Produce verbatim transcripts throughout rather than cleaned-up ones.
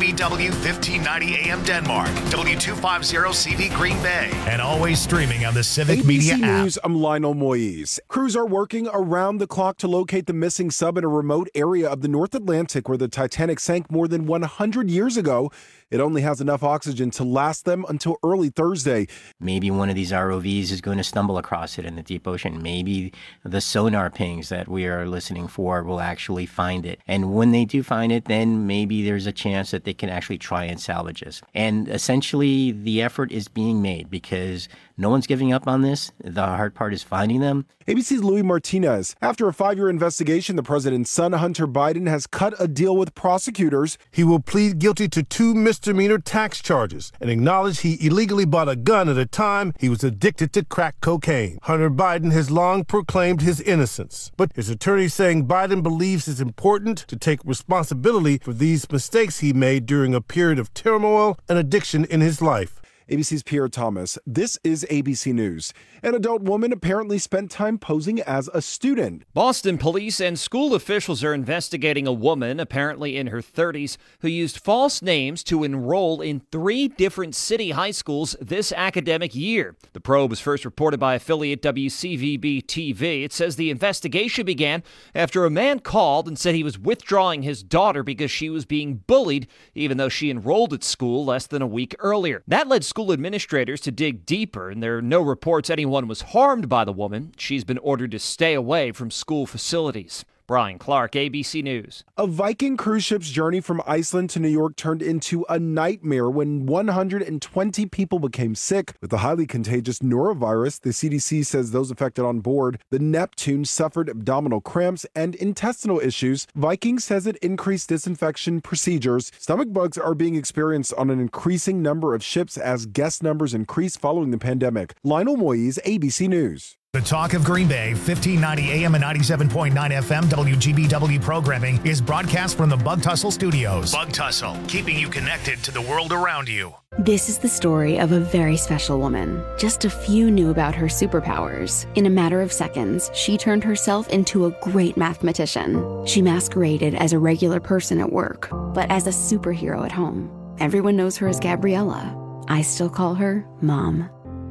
B W fifteen ninety A M Denmark, W two fifty C V Green Bay, and always streaming on the Civic A B C Media app. News, I'm Lionel Moise. Crews are working around the clock to locate the missing sub in a remote area of the North Atlantic where the Titanic sank more than one hundred years ago. It only has enough oxygen to last them until early Thursday. Maybe one of these R O Vs is going to stumble across it in the deep ocean. Maybe the sonar pings that we are listening for will actually find it. And when they do find it, then maybe there's a chance that they can actually try and salvage us. And essentially, the effort is being made because no one's giving up on this. The hard part is finding them. A B C's Louis Martinez. After a five-year investigation, the president's son, Hunter Biden, has cut a deal with prosecutors. He will plead guilty to two misdemeanor tax charges and acknowledge he illegally bought a gun at a time he was addicted to crack cocaine. Hunter Biden has long proclaimed his innocence, but his attorney saying Biden believes it's important to take responsibility for these mistakes he made during a period of turmoil and addiction in his life. A B C's Pierre Thomas. This is A B C News. An adult woman apparently spent time posing as a student. Boston police and school officials are investigating a woman, apparently in her thirties, who used false names to enroll in three different city high schools this academic year. The probe was first reported by affiliate W C V B T V. It says the investigation began after a man called and said he was withdrawing his daughter because she was being bullied, even though she enrolled at school less than a week earlier. That led school administrators to dig deeper, and there are no reports anyone was harmed by the woman. She's been ordered to stay away from school facilities. Brian Clark, A B C News. A Viking cruise ship's journey from Iceland to New York turned into a nightmare when one hundred twenty people became sick with the highly contagious norovirus. The C D C says those affected on board the Neptune suffered abdominal cramps and intestinal issues. Viking says it increased disinfection procedures. Stomach bugs are being experienced on an increasing number of ships as guest numbers increase following the pandemic. Lionel Moise, A B C News. The Talk of Green Bay, fifteen ninety A M and ninety-seven point nine F M W G B W programming is broadcast from the Bug Tussle Studios. Bug Tussle, keeping you connected to the world around you. This is the story of a very special woman. Just a few knew about her superpowers. In a matter of seconds, she turned herself into a great mathematician. She masqueraded as a regular person at work, but as a superhero at home. Everyone knows her as Gabriella. I still call her Mom.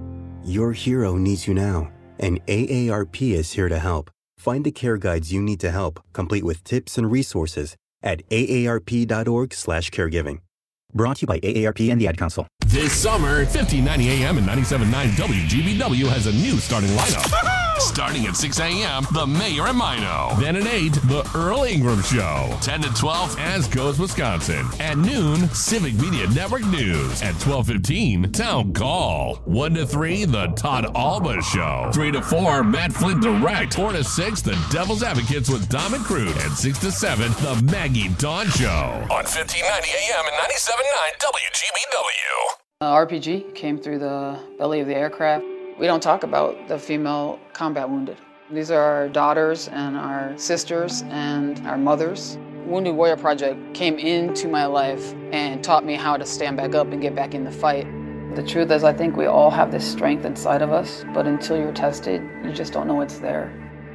Your hero needs you now. And A A R P is here to help. Find the care guides you need to help, complete with tips and resources at A A R P dot org slash caregiving. Brought to you by A A R P and the Ad Council. This summer, fifteen ninety A M and ninety-seven point nine W G B W has a new starting lineup. Starting at six A M, The Mayor and Mino. Then at eight, The Earl Ingram Show. ten to twelve, As Goes Wisconsin. At noon, Civic Media Network News. At twelve fifteen, Town Call. one to three, The Todd Alba Show. three to four, Matt Flint Direct. four to six, The Devil's Advocates with Dom and Crude. And six to seven, The Maggie Dawn Show. On fifteen ninety A M and ninety-seven point nine W G B W. Uh, R P G came through the belly of the aircraft. We don't talk about the female combat wounded. These are our daughters and our sisters and our mothers. Wounded Warrior Project came into my life and taught me how to stand back up and get back in the fight. The truth is, I think we all have this strength inside of us, but until you're tested, you just don't know it's there.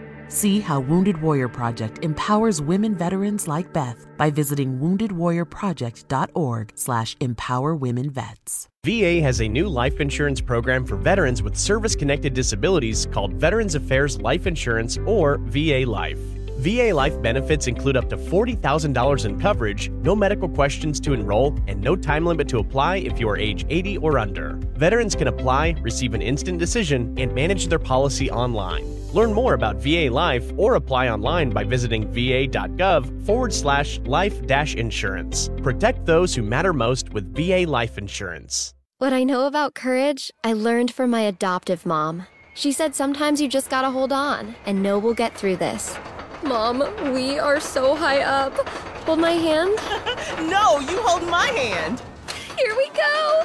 See how Wounded Warrior Project empowers women veterans like Beth by visiting wounded warrior project dot org slash empower women vets. V A has a new life insurance program for veterans with service-connected disabilities called Veterans Affairs Life Insurance, or V A Life. V A Life benefits include up to forty thousand dollars in coverage, no medical questions to enroll, and no time limit to apply if you are age eighty or under. Veterans can apply, receive an instant decision, and manage their policy online. Learn more about V A Life or apply online by visiting va.gov forward slash life dash insurance. Protect those who matter most with V A Life Insurance. What I know about courage, I learned from my adoptive mom. She said sometimes you just gotta hold on and know we'll get through this. Mom, we are so high up. Hold my hand. No, you hold my hand. Here we go.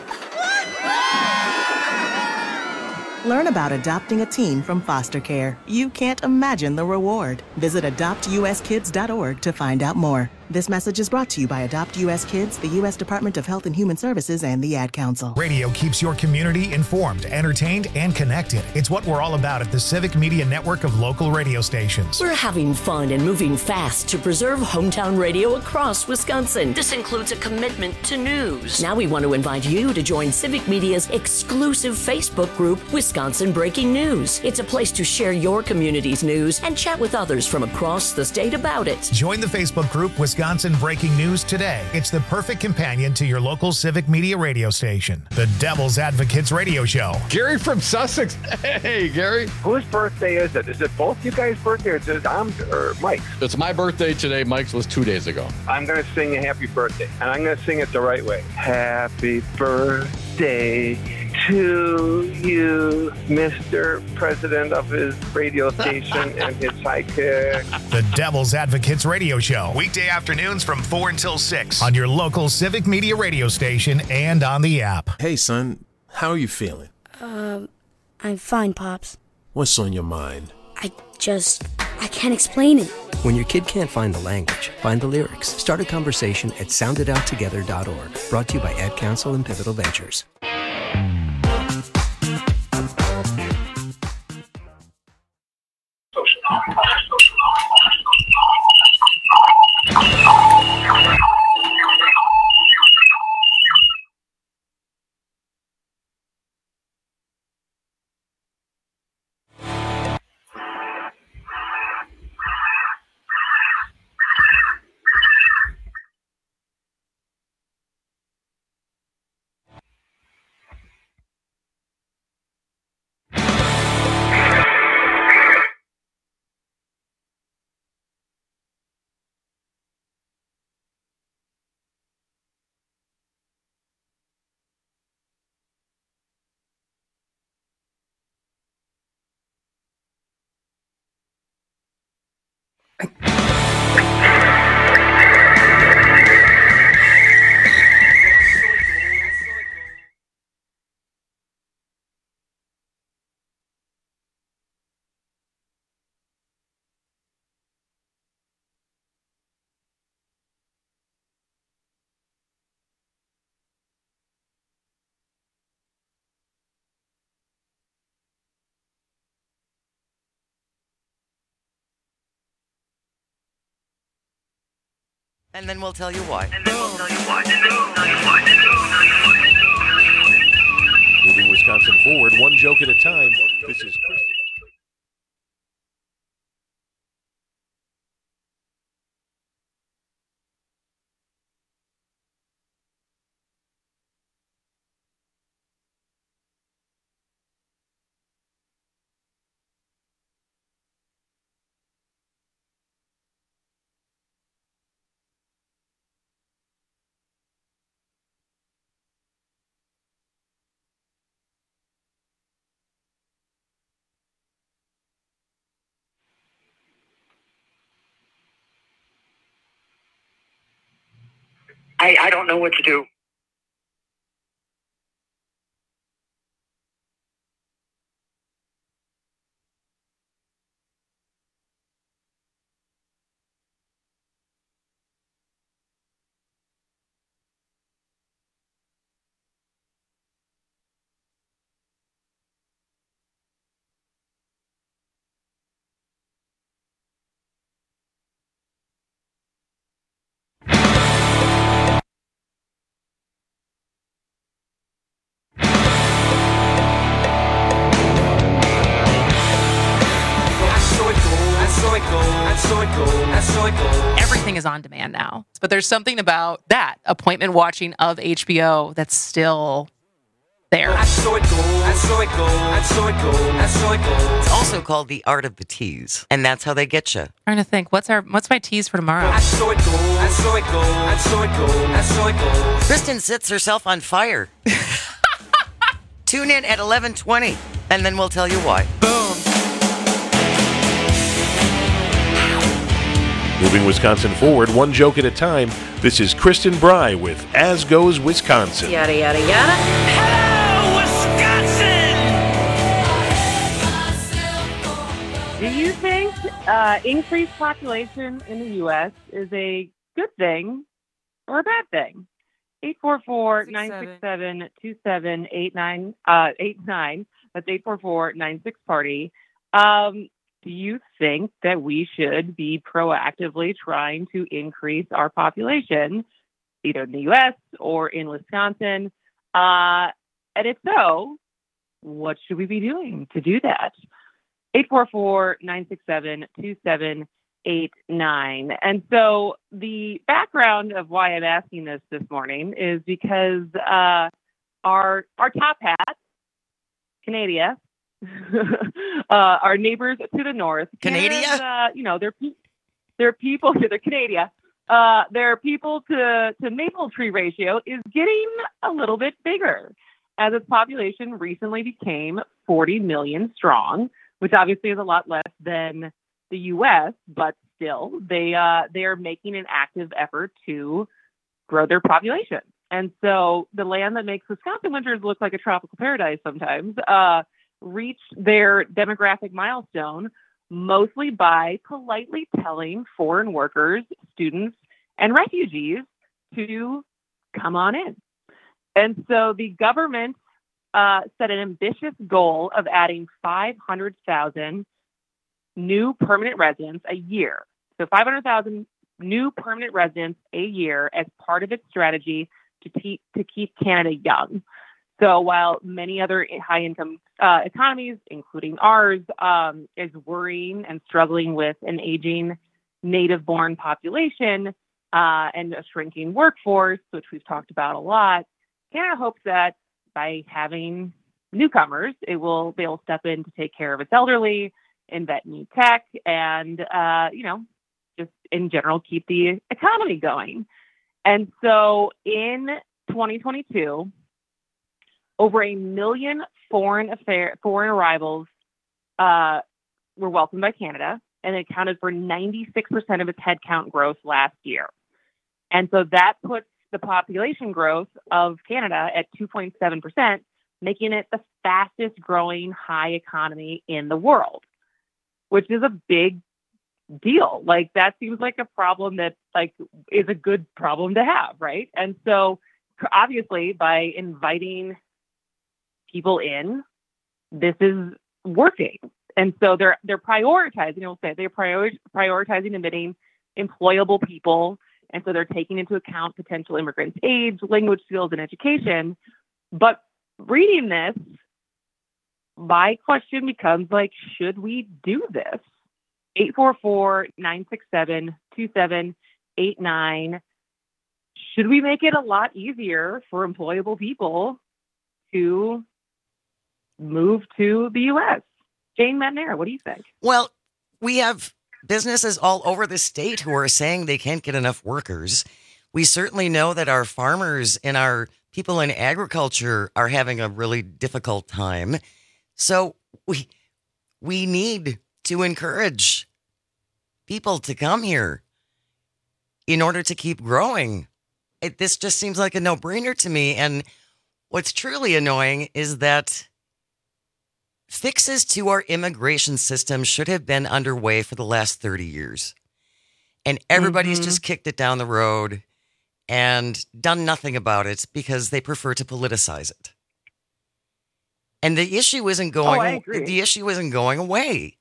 Learn about adopting a teen from foster care. You can't imagine the reward. Visit adopt u s kids dot org to find out more. This message is brought to you by Adopt U S Kids, the U S Department of Health and Human Services, and the Ad Council. Radio keeps your community informed, entertained, and connected. It's what we're all about at the Civic Media Network of local radio stations. We're having fun and moving fast to preserve hometown radio across Wisconsin. This includes a commitment to news. Now we want to invite you to join Civic Media's exclusive Facebook group, Wisconsin Breaking News. It's a place to share your community's news and chat with others from across the state about it. Join the Facebook group, Wisconsin Breaking News today. It's the perfect companion to your local Civic Media radio station. The Devil's Advocates Radio Show. Gary from Sussex. Hey, Gary. Whose birthday is it? Is it both you guys' birthday or is it Dom's or Mike's? It's my birthday today. Mike's was two days ago. I'm going to sing a happy birthday, and I'm going to sing it the right way. Happy birthday to you, Mister President of his radio station and his sidekick. The Devil's Advocates Radio Show. Weekday afternoons from four until six on your local Civic Media radio station and on the app. Hey, son. How are you feeling? Um, I'm fine, Pops. What's on your mind? I just... I can't explain it. When your kid can't find the language, find the lyrics. Start a conversation at sound it out together dot org. Brought to you by Ad Council and Pivotal Ventures. And then we'll tell you why. And then we'll tell you why. Moving Wisconsin forward, one joke at a time. This is Chris. I, I don't know what to do. Everything is on demand now. But there's something about that appointment watching of H B O that's still there. It's also called The Art of the Tease, and that's how they get you. Trying to think, what's our what's my tease for tomorrow? Kristen sets herself on fire. Tune in at eleven twenty, and then we'll tell you why. Boom. Moving Wisconsin forward, one joke at a time. This is Kristen Bry with As Goes Wisconsin. Yada, yada, yada. Hello, Wisconsin! Do you think uh, increased population in the U S is a good thing or a bad thing? eight four four, nine six seven, two seven eight nine, uh, eight nine. That's eight four four, nine six party. Um, do you think that we should be proactively trying to increase our population, either in the U S or in Wisconsin? Uh, and if so, what should we be doing to do that? eight four four, nine six seven, two seven eight nine. And so the background of why I'm asking this this morning is because uh, our our top hat, Canada, uh, our neighbors to the north, Canada, uh, you know, they're they're people to the Canada. Uh, their people to to maple tree ratio is getting a little bit bigger as its population recently became forty million strong, which obviously is a lot less than the U S, but still they uh, they are making an active effort to grow their population. And so the land that makes Wisconsin winters look like a tropical paradise sometimes uh, reached their demographic milestone mostly by politely telling foreign workers, students, and refugees to come on in. And so the government uh, set an ambitious goal of adding five hundred thousand new permanent residents a year. So five hundred thousand new permanent residents a year as part of its strategy to, te- to keep Canada young. So while many other high-income uh, economies, including ours, um, is worrying and struggling with an aging native-born population uh, and a shrinking workforce, which we've talked about a lot, Canada hopes that by having newcomers, it will be able to step in to take care of its elderly, invent new tech, and, uh, you know, just in general, keep the economy going. And so in twenty twenty-two, over a million foreign affair, foreign arrivals uh, were welcomed by Canada, and it accounted for ninety-six percent of its headcount growth last year. And so that puts the population growth of Canada at two point seven percent, making it the fastest growing high economy in the world, which is a big deal. Like, that seems like a problem that like is a good problem to have, right? And so obviously by inviting people in, this is working. And so they're they're prioritizing, you'll say they're prior, prioritizing admitting employable people. And so they're taking into account potential immigrants' age, language skills, and education. But reading this, my question becomes like, should we do this? eight four four, nine six seven, two seven eight nine. Should we make it a lot easier for employable people to move to the U S? Jane Madnera, what do you think? Well, we have businesses all over the state who are saying they can't get enough workers. We certainly know that our farmers and our people in agriculture are having a really difficult time. So we we need to encourage people to come here in order to keep growing. It, this just seems like a no-brainer to me. And what's truly annoying is that fixes to our immigration system should have been underway for the last thirty years. And everybody's mm-hmm. just kicked it down the road and done nothing about it because they prefer to politicize it. And the issue isn't going, oh, I agree. the issue isn't going away.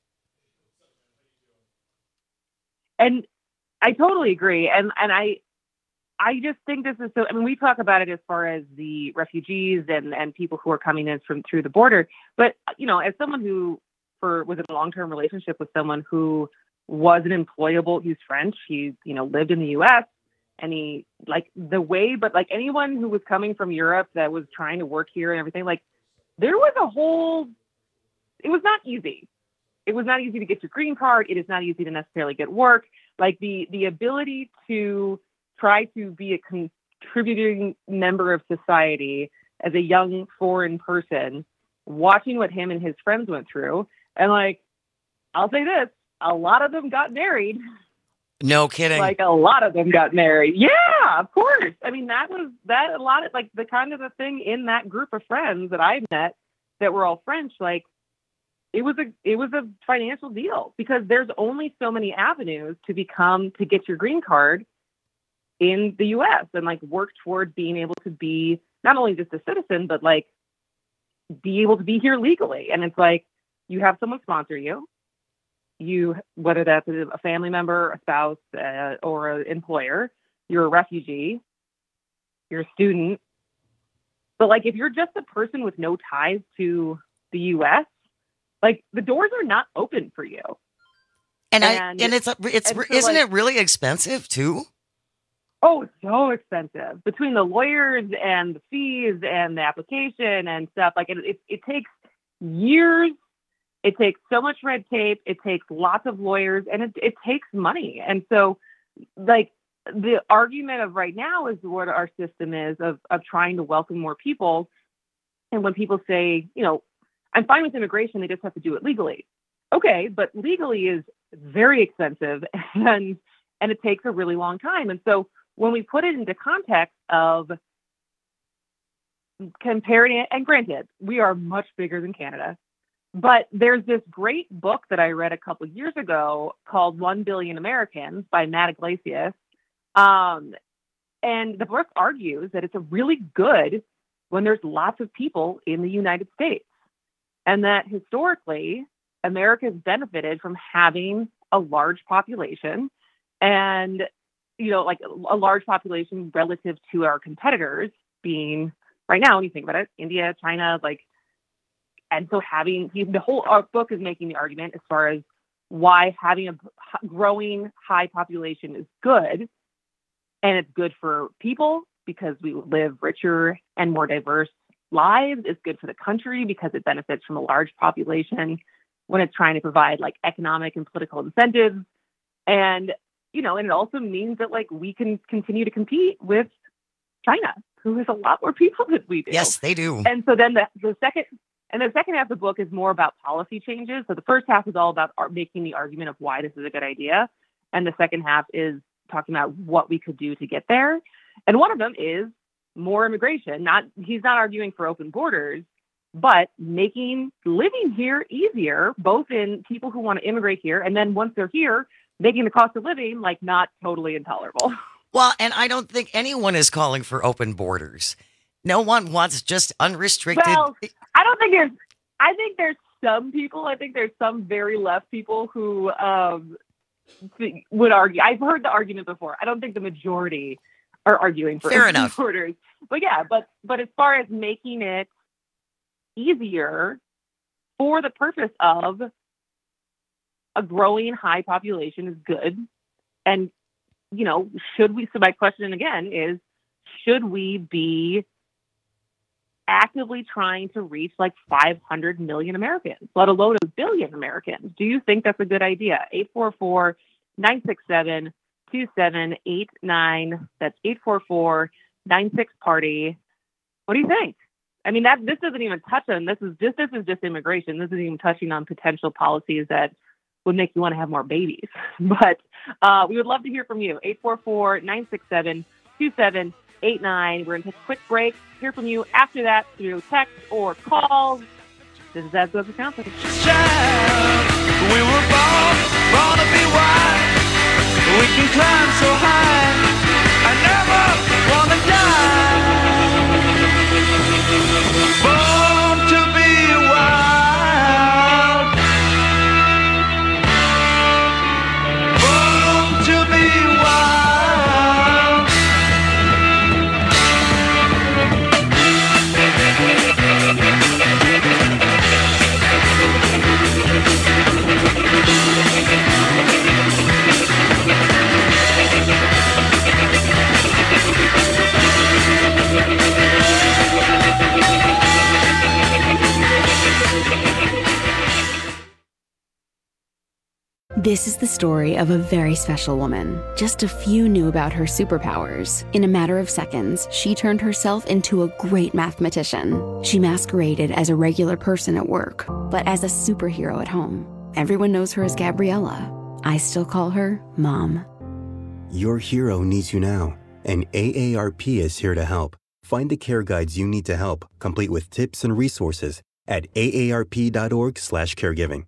And I totally agree. And and I I just think this is so, I mean, we talk about it as far as the refugees and, and people who are coming in from through the border. But, you know, as someone who for was in a long-term relationship with someone who was an employable, he's French, he, you know, lived in the U S, and he, like, the way, but like anyone who was coming from Europe that was trying to work here and everything, like, there was a whole, it was not easy. It was not easy to get your green card. It is not easy to necessarily get work. Like the the ability to try to be a contributing member of society as a young foreign person, watching what him and his friends went through. And like, I'll say this, a lot of them got married. No kidding. Like a lot of them got married. Yeah, of course. I mean, that was that a lot of like the kind of the thing in that group of friends that I met that were all French, like, It was a it was a financial deal because there's only so many avenues to become to get your green card in the U S and like work toward being able to be not only just a citizen, but like be able to be here legally. And it's like, you have someone sponsor you, you, whether that's a family member, a spouse, uh, or an employer, you're a refugee, you're a student. But like, if you're just a person with no ties to the U S, like the doors are not open for you. And, and I, and it's, it's, and so isn't like, it really expensive too? Oh, so expensive between the lawyers and the fees and the application and stuff. Like it, it, it takes years. It takes so much red tape. It takes lots of lawyers, and it, it takes money. And so, like the argument of right now is what our system is of of trying to welcome more people. And when people say, you know, I'm fine with immigration, they just have to do it legally. Okay, but legally is very expensive, and and it takes a really long time. And so, when we put it into context of comparing it, and granted, we are much bigger than Canada, but there's this great book that I read a couple of years ago called One Billion Americans by Matt Iglesias. Um, and the book argues that it's a really good when there's lots of people in the United States, and that historically, America has benefited from having a large population and you know, like a large population relative to our competitors being right now, when you think about it, India, China, like, and so having the whole our book is making the argument as far as why having a growing high population is good. And it's good for people because we live richer and more diverse lives. It's good for the country because it benefits from a large population when it's trying to provide like economic and political incentives. And you know, and it also means that like we can continue to compete with China, who has a lot more people than we do. Yes, they do. And so then the, the second and the second half of the book is more about policy changes. So the first half is all about art, making the argument of why this is a good idea. And the second half is talking about what we could do to get there. And one of them is more immigration. Not he's not arguing for open borders, but making living here easier, both in people who want to immigrate here. And then once they're here, making the cost of living like not totally intolerable. Well, and I don't think anyone is calling for open borders. No one wants just unrestricted. Well, I don't think there's, I think there's some people, I think there's some very left people who um, would argue. I've heard the argument before. I don't think the majority are arguing for Fair open enough. borders. But yeah, but, but as far as making it easier for the purpose of a growing high population is good. And, you know, should we, so my question again is, should we be actively trying to reach like five hundred million Americans, let alone a billion Americans? Do you think that's a good idea? eight four four, nine six seven, two seven eight nine. That's eight four four, nine six party. What do you think? I mean, that this doesn't even touch on, this is just, this is just immigration. This isn't even touching on potential policies that would make you want to have more babies. But uh, we would love to hear from you. eight four four, nine six seven, two seven eight nine. We're going to take a quick break. Hear from you after that through text or call. This is As Goes Wisconsin. We were born, born to be wild. We can climb so high. I never want to die. Born to be wild. Born to be wild. This is the story of a very special woman. Just a few knew about her superpowers. In a matter of seconds, she turned herself into a great mathematician. She masqueraded as a regular person at work, but as a superhero at home. Everyone knows her as Gabriella. I still call her Mom. Your hero needs you now, and A A R P is here to help. Find the care guides you need to help, complete with tips and resources at A A R P dot org slash caregiving.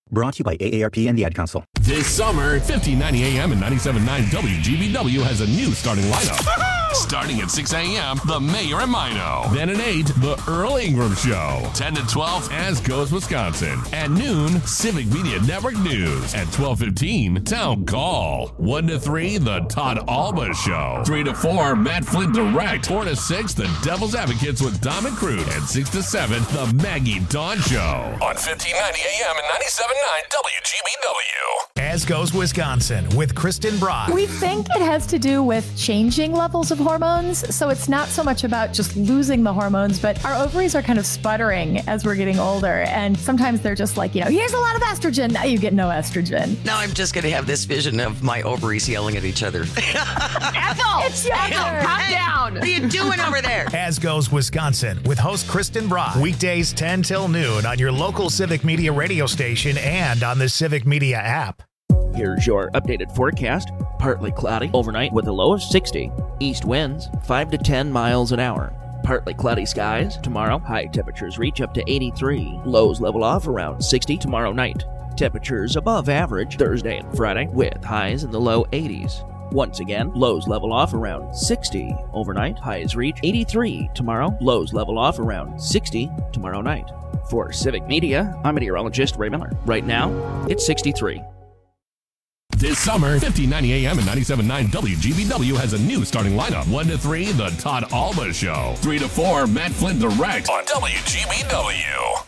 Brought to you by A A R P and the Ad Council. This summer, fifteen ninety A M and ninety-seven point nine W G B W has a new starting lineup. Starting at six A M, The Mayor and Mino. Then at eight, The Earl Ingram Show. ten to twelve, As Goes Wisconsin. At noon, Civic Media Network News. At twelve fifteen, Town Call. one to three, The Todd Alba Show. three to four, Matt Flint Direct. four to six, The Devil's Advocates with Dom and Crude. And six to seven, The Maggie Dawn Show. On fifteen ninety A M and ninety-seven point nine W G B W. As Goes Wisconsin with Kristen Brock. We think it has to do with changing levels of hormones. So it's not so much about just losing the hormones, but our ovaries are kind of sputtering as we're getting older. And sometimes they're just like, you know, here's a lot of estrogen. Now you get no estrogen. Now I'm just going to have this vision of my ovaries yelling at each other. Ethel! It's your Ethel, calm hey, down. What are you doing over there? As Goes Wisconsin with host Kristen Brock. Weekdays ten till noon on your local Civic Media radio station and on the Civic Media app. Here's your updated forecast. Partly cloudy overnight with a low of sixty. East winds five to ten miles an hour. Partly cloudy skies tomorrow. High temperatures reach up to eighty-three. Lows level off around sixty tomorrow night. Temperatures above average Thursday and Friday with highs in the low eighties. Once again, lows level off around sixty overnight. Highs reach eighty-three tomorrow. Lows level off around sixty tomorrow night. For Civic Media, I'm meteorologist Ray Miller. Right now, it's sixty-three. This summer, fifteen ninety A M and ninety-seven point nine W G B W has a new starting lineup. one to three, The Todd Alba Show. three to four, Matt Flint Direct on W G B W.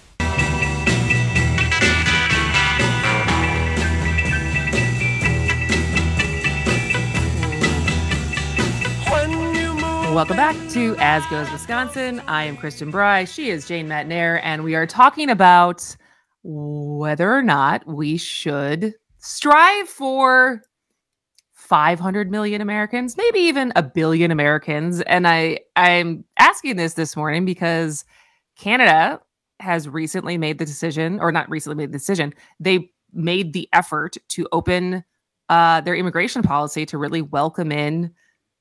Welcome back to As Goes Wisconsin. I am Kristen Bry. She is Jane Matnair, and we are talking about whether or not we should strive for five hundred million Americans, maybe even a billion Americans. And I, I'm asking this this morning because Canada has recently made the decision, or not recently made the decision, they made the effort to open uh, their immigration policy to really welcome in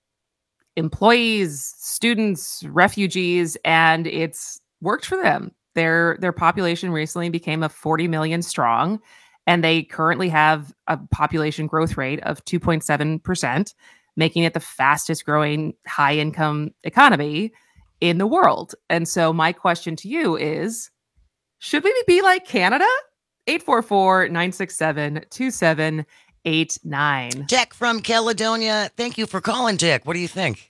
employees, students, refugees, and it's worked for them. Their their population recently became a forty million strong, and they currently have a population growth rate of two point seven percent, making it the fastest growing high income economy in the world. And so my question to you is, should we be like Canada? eight four four, nine six seven, two seven eight nine. Jack from Caledonia. Thank you for calling, Jack. What do you think?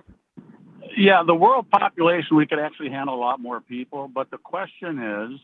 Yeah, the world population, we could actually handle a lot more people. But the question is,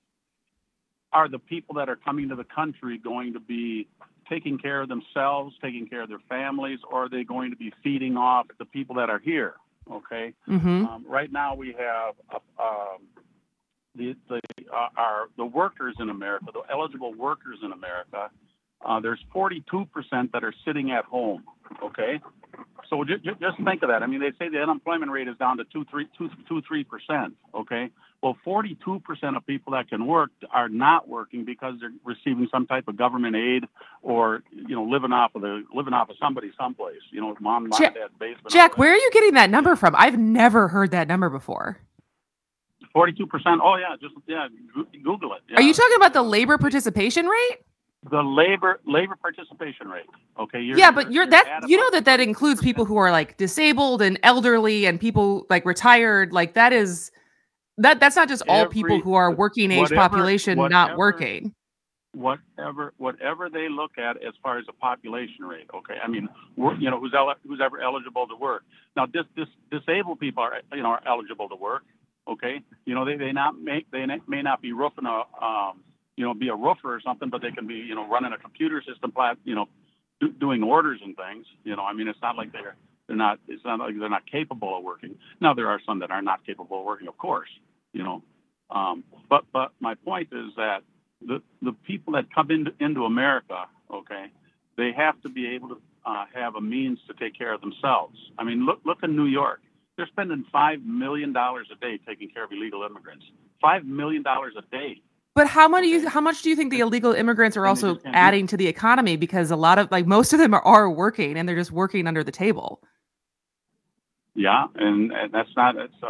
are the people that are coming to the country going to be taking care of themselves, taking care of their families, or are they going to be feeding off the people that are here? Okay. Mm-hmm. Um, right now we have uh, um, the the uh, our the workers in America, the eligible workers in America. Uh, there's forty-two percent that are sitting at home. Okay. So just, just think of that. I mean, they say the unemployment rate is down to two, three, two, two, three percent. Okay. Well, forty-two percent of people that can work are not working because they're receiving some type of government aid, or you know, living off of the living off of somebody someplace. You know, mom, mom, Jack, dad, basement. Jack, where are you getting that number from? I've never heard that number before. Forty-two percent. Oh yeah, just yeah, Google it. Yeah. Are you talking about the labor participation rate? The labor labor participation rate. Okay. You're, yeah, but you're, you're that you know that that includes people who are like disabled and elderly and people like retired. Like that is that that's not just all Every, people who are working age whatever, population whatever, not working. Whatever whatever they look at as far as a population rate. Okay. I mean, you know, who's el- who's ever eligible to work. Now, this this disabled people are you know are eligible to work. Okay. You know, they they not make they may not be roofing a um. you know, be a roofer or something, but they can be, you know, running a computer system, you know, do, doing orders and things. You know, I mean, it's not like they're they're not it's not like they're not capable of working. Now, there are some that are not capable of working, of course, you know. Um, but but my point is that the the people that come into into America, okay, they have to be able to uh, have a means to take care of themselves. I mean, look look in New York. They're spending five million dollars a day taking care of illegal immigrants. Five million dollars a day. But how much do you how much do you think the illegal immigrants are also adding to the economy? Because a lot of like most of them are, are working and they're just working under the table. Yeah, and, and that's not it's uh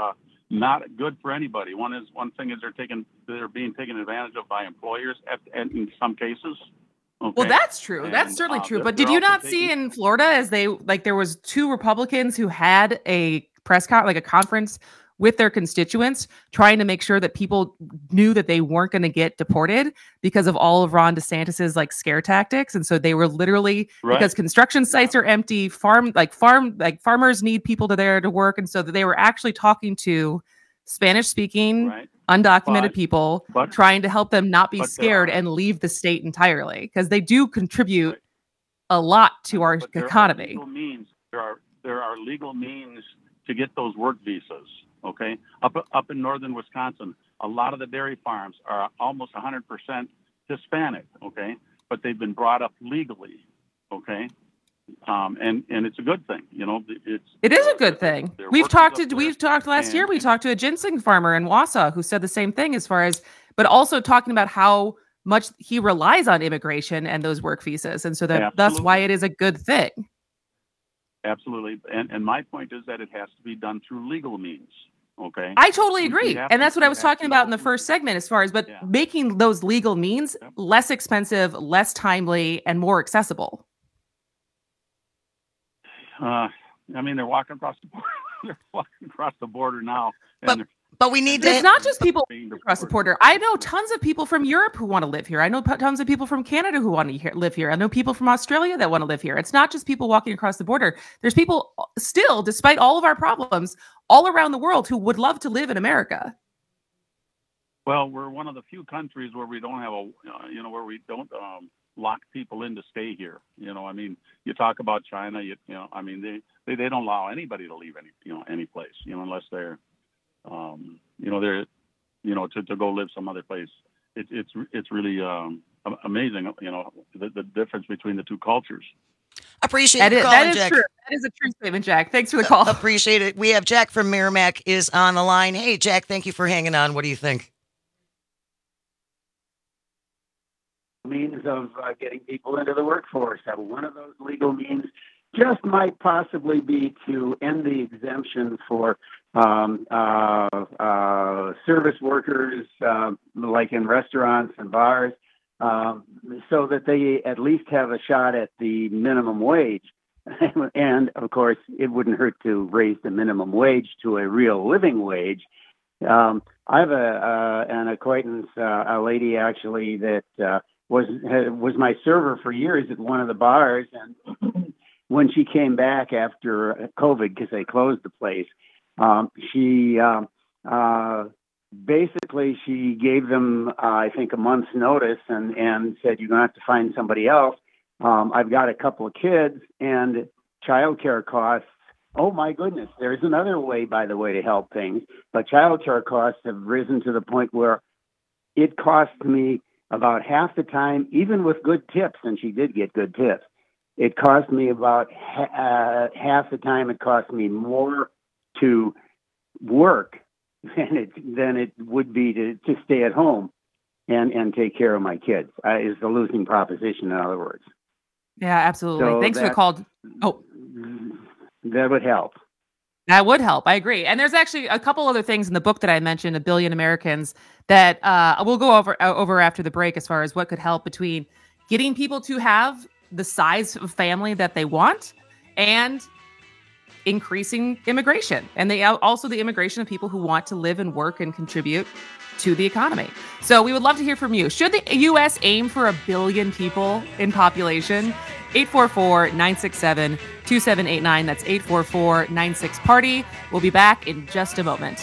not good for anybody. One is one thing is they're taking they're being taken advantage of by employers at, and in some cases. Okay. Well, that's true. And, that's certainly uh, true. they're- But did they're you also not taking- see in Florida as they like there was two Republicans who had a press con like a conference with their constituents trying to make sure that people knew that they weren't going to get deported because of all of Ron DeSantis's like scare tactics. And so they were literally Right. because construction sites are empty, farm like farm like farmers need people to there to work. And so that they were actually talking to Spanish speaking Right. undocumented But- people but- trying to help them not be but there scared are- and leave the state entirely because they do contribute a lot to our But there are economy. legal means. There are there are legal means to get those work visas. Okay, up up in northern Wisconsin, a lot of the dairy farms are almost one hundred percent Hispanic. Okay, but they've been brought up legally. Okay, um, and and it's a good thing. You know, it's It is a good thing. they're We've workers talked up to there, we've talked last and- year. We talked to a ginseng farmer in Wausau who said the same thing as far as, but also talking about how much he relies on immigration and those work visas, and so that that's why it is a good thing. Absolutely, and and my point is that it has to be done through legal means. Okay, I totally We- we agree. have And to- that's what I we was have talking to about in know- the first segment as far as, but making those legal means less expensive, less timely, and more accessible. Uh, I mean, they're walking across the border. They're walking across the border now. And But but we need It's to. not just people across the border. I know tons of people from Europe who want to live here. I know p- tons of people from Canada who want to he- live here. I know people from Australia that want to live here. It's not just people walking across the border. There's people still, despite all of our problems, all around the world who would love to live in America. Well, we're one of the few countries where we don't have a, uh, you know, where we don't um, lock people in to stay here. You know, I mean, you talk about China, you, you know, I mean, they, they, they don't allow anybody to leave any, you know, any place, you know, unless they're, um, you know, they're, you know, to, to go live some other place. It, it's, it's really um, a- amazing, you know, the, the difference between the two cultures. Appreciate That the is, call, that is Jack. true. That is a true statement, Jack. Thanks for the call. Appreciate it. We have Jack from Merrimack is on the line. Hey, Jack, thank you for hanging on. What do you think? Means of uh, getting people into the workforce. Uh, one of those legal means just might possibly be to end the exemption for um, uh, uh, service workers, uh, like in restaurants and bars, um, so that they at least have a shot at the minimum wage. And of course, it wouldn't hurt to raise the minimum wage to a real living wage. Um, I have a uh, an acquaintance, uh, a lady actually that uh, was was my server for years at one of the bars, and when she came back after COVID because they closed the place, um, she um, uh, basically she gave them uh, I think a month's notice and and said you're gonna have to find somebody else. Um, I've got a couple of kids and childcare costs. Oh my goodness, there's another way, by the way, to help things. But childcare costs have risen to the point where it costs me about half the time, even with good tips, and she did get good tips. It cost me about ha- uh, half the time. It cost me more to work than it than it would be to, to stay at home and, and take care of my kids. Uh, is the losing proposition, in other words. Yeah, absolutely. So Thanks for the that- call. Oh, That would help. that would help. I agree. And there's actually a couple other things in the book that I mentioned, A Billion Americans, that uh, we'll go over uh, over after the break as far as what could help between getting people to have the size of family that they want and increasing immigration. And they also the immigration of people who want to live and work and contribute to the economy. So we would love to hear from you. Should the U S aim for a billion people in population? eight four four, nine six seven, two seven eight nine. That's eight four four, nine six, party. We'll be back in just a moment.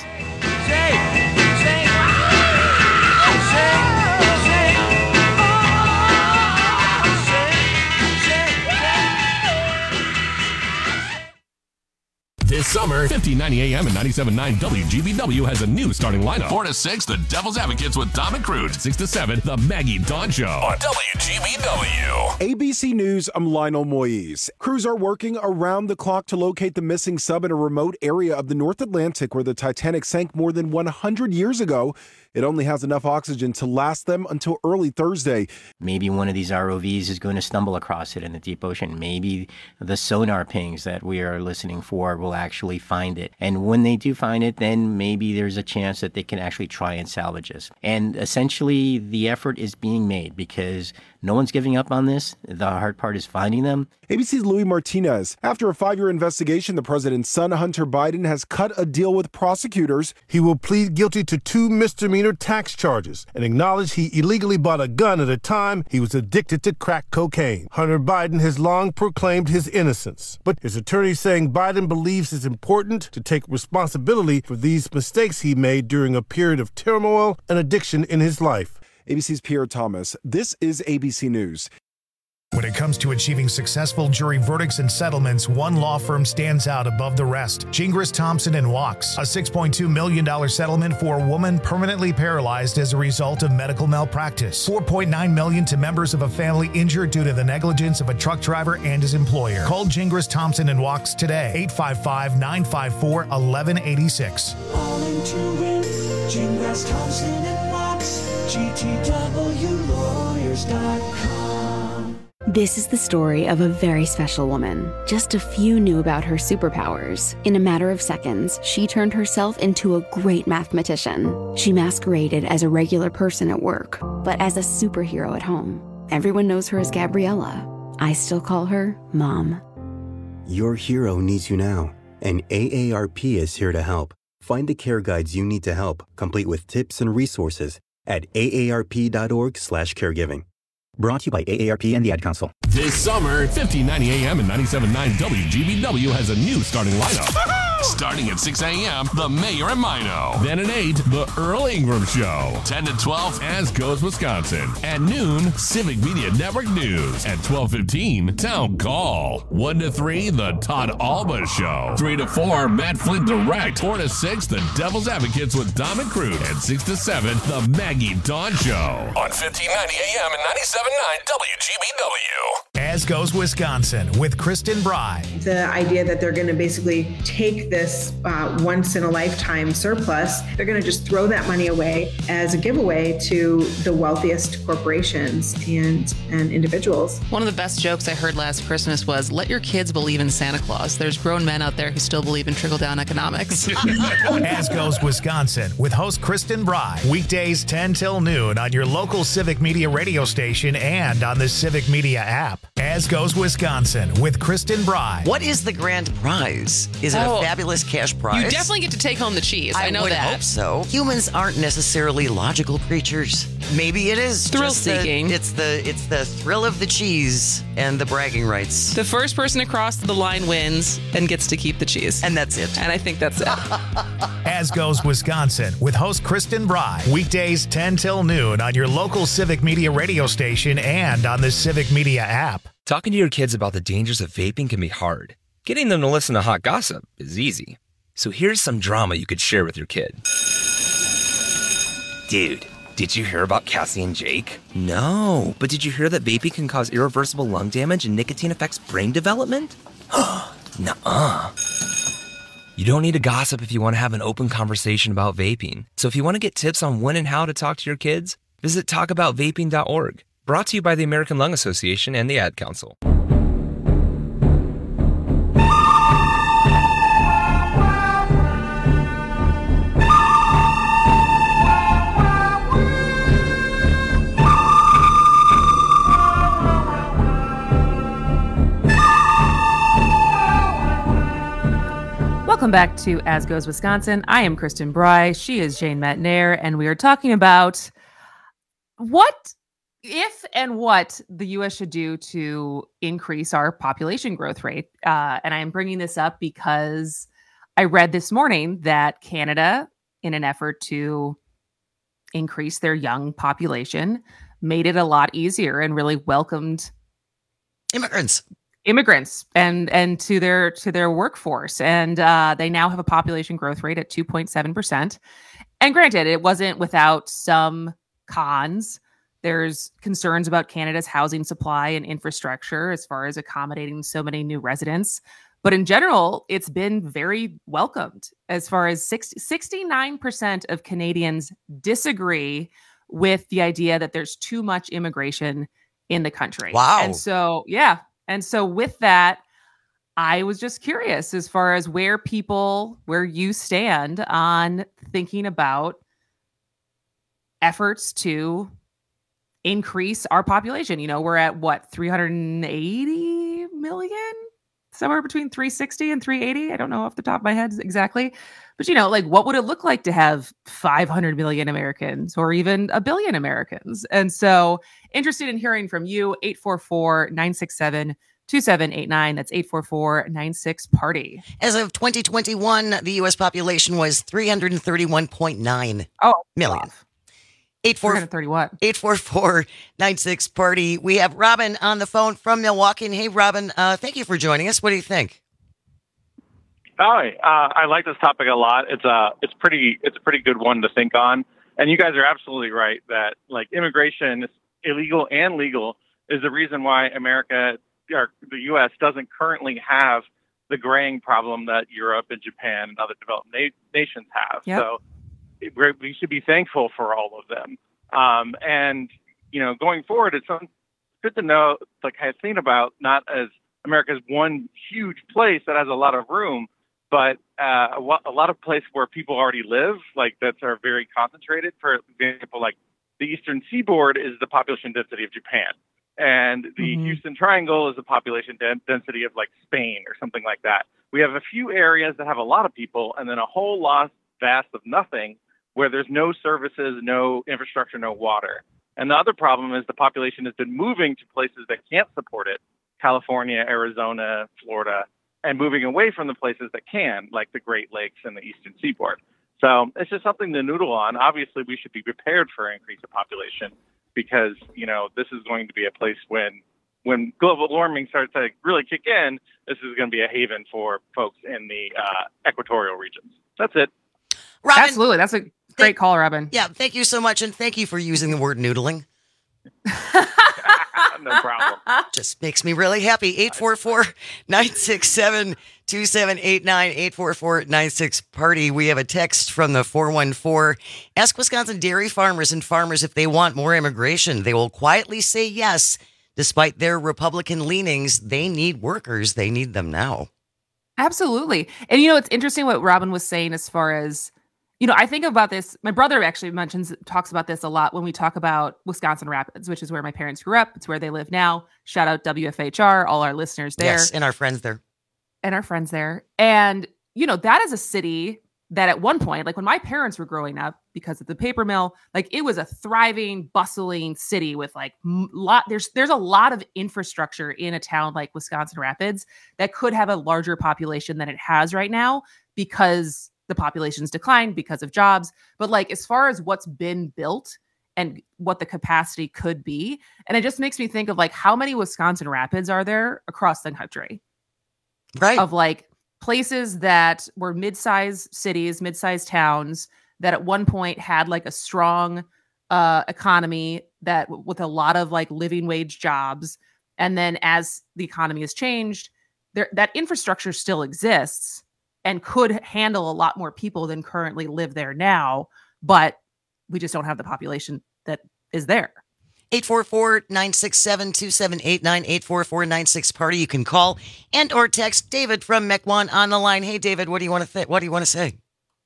This summer, fifteen ninety A M and ninety-seven point nine W G B W has a new starting lineup. four to six, The Devil's Advocates with Dom and Crude. six to seven, The Maggie Dawn Show on W G B W. A B C News, I'm Lionel Moise. Crews are working around the clock to locate the missing sub in a remote area of the North Atlantic where the Titanic sank more than one hundred years ago. It only has enough oxygen to last them until early Thursday. Maybe one of these R O Vs is going to stumble across it in the deep ocean. Maybe the sonar pings that we are listening for will actually actually find it. And when they do find it, then maybe there's a chance that they can actually try and salvage this. And essentially, the effort is being made because no one's giving up on this. The hard part is finding them. A B C's Louis Martinez. After a five-year investigation, the president's son, Hunter Biden, has cut a deal with prosecutors. He will plead guilty to two misdemeanor tax charges and acknowledge he illegally bought a gun at a time he was addicted to crack cocaine. Hunter Biden has long proclaimed his innocence, but his attorney saying Biden believes it's important to take responsibility for these mistakes he made during a period of turmoil and addiction in his life. A B C's Pierre Thomas. This is A B C News. When it comes to achieving successful jury verdicts and settlements, one law firm stands out above the rest. Gingras, Thompson and Wachs, a six point two million dollars settlement for a woman permanently paralyzed as a result of medical malpractice. four point nine million dollars to members of a family injured due to the negligence of a truck driver and his employer. Call Gingras, Thompson and Wachs today. eight five five, nine five four, one one eight six. All into it. Gingras, Thompson and Wachs. G T W lawyers dot com. This is the story of a very special woman. Just a few knew about her superpowers. In a matter of seconds, she turned herself into a great mathematician. She masqueraded as a regular person at work, but as a superhero at home. Everyone knows her as Gabriella. I still call her Mom. Your hero needs you now, and A A R P is here to help. Find the care guides you need to help, complete with tips and resources at A A R P dot org slash caregiving. Brought to you by A A R P and the Ad Council. This summer, fifteen ninety A M and ninety-seven point nine W G B W has a new starting lineup. Starting at six A M, The Mayor and Mino. Then at eight, The Earl Ingram Show. ten to twelve, As Goes Wisconsin. At noon, Civic Media Network News. At twelve fifteen, Town Call. one to three, The Todd Alba Show. three to four, Matt Flint Direct. four to six, The Devil's Advocates with Dom and Crute. And six to seven, The Maggie Dawn Show. On fifteen ninety A M and ninety-seven point nine W G B W. As Goes Wisconsin with Kristen Bry. The idea that they're going to basically take this uh, once-in-a-lifetime surplus, they're going to just throw that money away as a giveaway to the wealthiest corporations and, and individuals. One of the best jokes I heard last Christmas was, let your kids believe in Santa Claus. There's grown men out there who still believe in trickle-down economics. As Goes Wisconsin with host Kristen Bry. Weekdays ten till noon on your local Civic Media radio station and on the Civic Media app. As Goes Wisconsin with Kristen Bry. What is the grand prize? Is it Oh, a fabulous cash prize? You definitely get to take home the cheese. I, I know would that. hope so. Humans aren't necessarily logical creatures. Maybe it is Thrill just the- seeking. it's the it's the thrill of the cheese and the bragging rights. The first person across the line wins and gets to keep the cheese. And that's it. And I think that's it. As Goes Wisconsin with host Kristen Bry. Weekdays ten till noon on your local Civic Media radio station and on the Civic Media app. Talking to your kids about the dangers of vaping can be hard. Getting them to listen to hot gossip is easy. So here's some drama you could share with your kid. Dude, did you hear about Cassie and Jake? No, but did you hear that vaping can cause irreversible lung damage and nicotine affects brain development? Nuh-uh. You don't need to gossip if you want to have an open conversation about vaping. So if you want to get tips on when and how to talk to your kids, visit talk about vaping dot org. Brought to you by the American Lung Association and the Ad Council. Welcome back to As Goes Wisconsin. I am Kristen Bry. She is Jane Matnair, and we are talking about what if and what the U S should do to increase our population growth rate. Uh, and I am bringing this up because I read this morning that Canada, in an effort to increase their young population, made it a lot easier and really welcomed immigrants. immigrants and and to their to their workforce, and uh, they now have a population growth rate at two point seven percent. And granted, it wasn't without some cons. There's concerns about Canada's housing supply and infrastructure as far as accommodating so many new residents. But in general, it's been very welcomed. As far as sixty, sixty-nine percent of Canadians disagree with the idea that there's too much immigration in the country. Wow. And so, yeah. And so with that, I was just curious as far as where people, where you stand on thinking about efforts to increase our population. You know, we're at what, three hundred eighty million? Somewhere between three sixty and three eighty. I don't know off the top of my head exactly. But, you know, like what would it look like to have five hundred million Americans or even a billion Americans? And so interested in hearing from you, eight four four, nine six seven, two seven eight nine. That's eight four four, nine six, party. As of twenty twenty-one, the U S population was three hundred thirty-one point nine oh, million. eight four four, nine six, party. We have Robin on the phone from Milwaukee. And hey, Robin, uh, thank you for joining us. What do you think? Hi, uh, I like this topic a lot. It's a, it's pretty, it's a pretty good one to think on. And you guys are absolutely right that like immigration, illegal and legal, is the reason why America, or the U S, doesn't currently have the graying problem that Europe and Japan and other developed na- nations have. Yep. So it, we should be thankful for all of them. Um, and you know, going forward, it's some, good to know, like I think about not as America's one huge place that has a lot of room, but uh, a, a lot of places where people already live, like that are very concentrated. For example, like the Eastern Seaboard is the population density of Japan, and the mm-hmm. Houston Triangle is the population de- density of like Spain or something like that. We have a few areas that have a lot of people, and then a whole lot vast of nothing, where there's no services, no infrastructure, no water. And the other problem is the population has been moving to places that can't support it, California, Arizona, Florida, and moving away from the places that can, like the Great Lakes and the Eastern Seaboard. So it's just something to noodle on. Obviously, we should be prepared for an increase of population because, you know, this is going to be a place when when global warming starts to really kick in, this is going to be a haven for folks in the uh, equatorial regions. That's it. Robin, absolutely. That's a great thank, call, Robin. Yeah, thank you so much. And thank you for using the word noodling. No problem. Just makes me really happy. eight four four, nine six seven, two seven eight nine, eight four four, nine six, party. We have a text from the four one four. Ask Wisconsin dairy farmers and farmers if they want more immigration. They will quietly say yes. Despite their Republican leanings, they need workers. They need them now. Absolutely. And, you know, it's interesting what Robin was saying as far as, you know, I think about this. My brother actually mentions, talks about this a lot when we talk about Wisconsin Rapids, which is where my parents grew up. It's where they live now. Shout out W F H R, all our listeners there. Yes, and our friends there. And our friends there. And, you know, that is a city that at one point, like when my parents were growing up, because of the paper mill, like it was a thriving, bustling city with like lot. There's there's a lot of infrastructure in a town like Wisconsin Rapids that could have a larger population than it has right now because the population's declined because of jobs. But like as far as what's been built and what the capacity could be, and it just makes me think of like how many Wisconsin Rapids are there across the country, right? Of like places that were mid-sized cities, mid-sized towns that at one point had like a strong uh, economy that w- with a lot of like living wage jobs. And then as the economy has changed, there, that infrastructure still exists and could handle a lot more people than currently live there now. But we just don't have the population that is there. eight four four, nine six seven, two seven eight nine, eight four four, nine six, party. You can call and or text David from Mequon on the line. Hey, David, what do you want to th- what do you want to say?